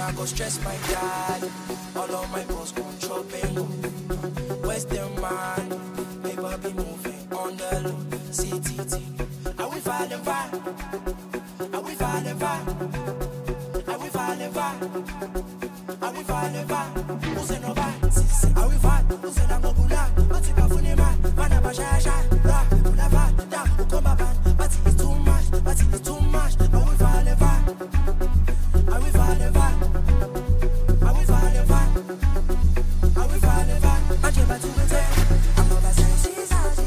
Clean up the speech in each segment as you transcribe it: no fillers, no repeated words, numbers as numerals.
I go stress my dad. All of my boss control bingo. Western man, paper be moving on the low. CTT, are we falling back? Are we falling back? Are we falling back? Are we falling back? Who's in no back? Are we fall? Who's in a go bula? What's it funny man? Man up a shasha, ra, bula va, da, who come back? But it's too much, but it's too much. Are we falling back? Are we falling back? Are we falling back? Are we falling back? I came back to the day. I'm over saying she's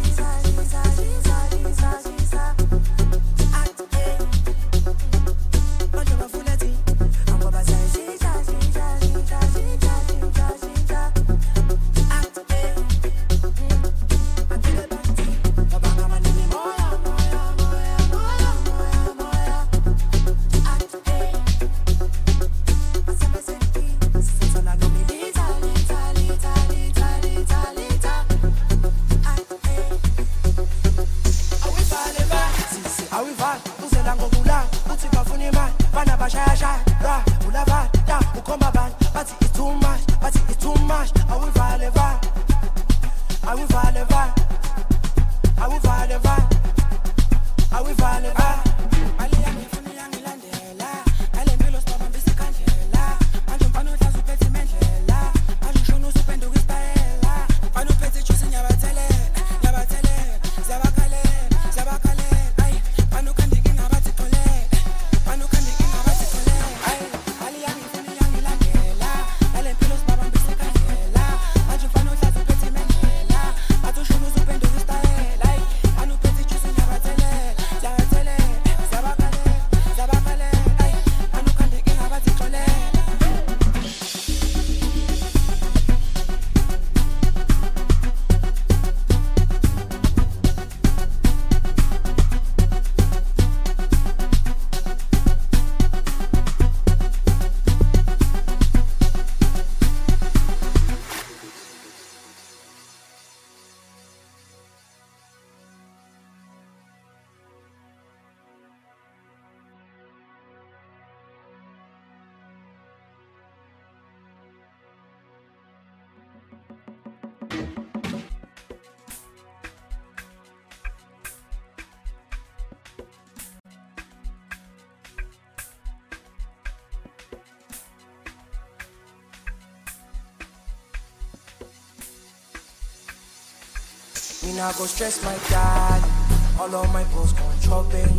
me I go stress my dad. All of my boss control bingo.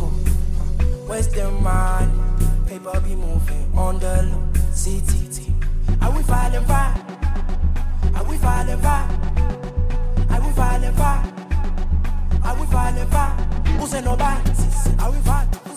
Western man, paper be moving on the low. CTT, are we falling back? Are we falling back? Are we falling back? Are we falling back? Who's in no back? Are we falling?